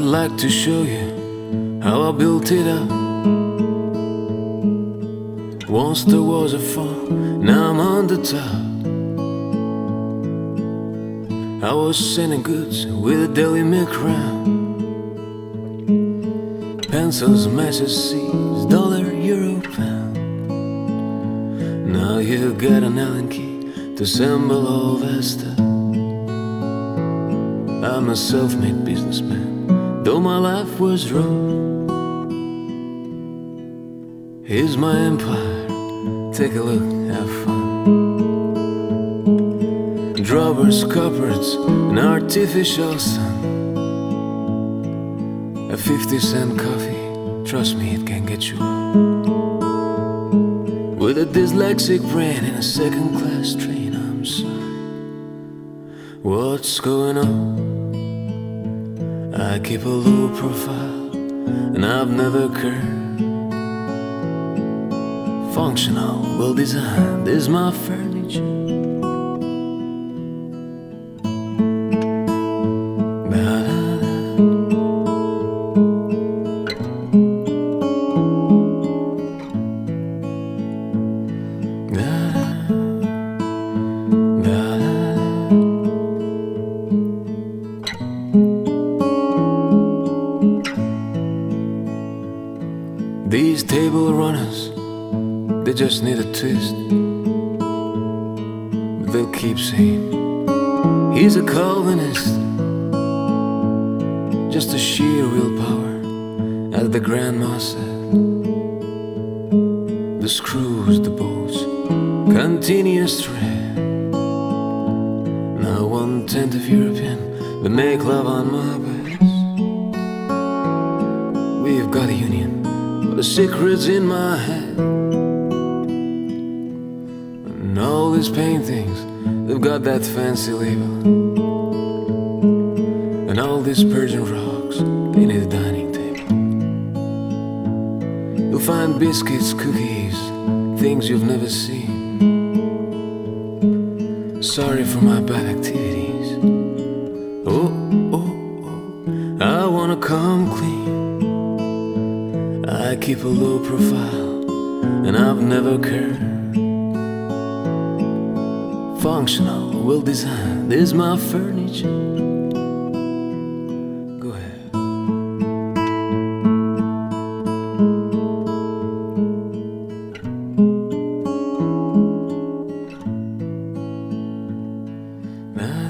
like to show you how I built it up. Once there was a farm, now I'm on the top. I was sending goods with a deli milk round. Pencils, matches, seeds, dollar, euro, pound. Now you got an Allen key to assemble all that stuff. I'm a self-made businessman, though my life was rough. Here's my empire, take a look, have fun. Drawers, cupboards, an artificial sun. A 50-cent coffee, trust me, it can get you up. With a dyslexic brain in a second-class train, I'm sorry. What's going on? I keep a low profile, and I've never cared. Functional, well designed is my furniture. These table runners, they just need a twist. They'll keep saying he's a Calvinist. Just a sheer willpower, as the grandma said. The screws, the bolts, continuous thread. Now 1/10 of European, they make love on my beds. We've got a union, but the secret's in my head. And all these paintings, they've got that fancy label. And all these Persian rocks, they need a dining table. You'll find biscuits, cookies, things you've never seen. Sorry for my bad activities. Oh, oh, oh, I wanna come clean. I keep a low profile, and I've never cared. Functional, well designed is my furniture. Go ahead. Nah.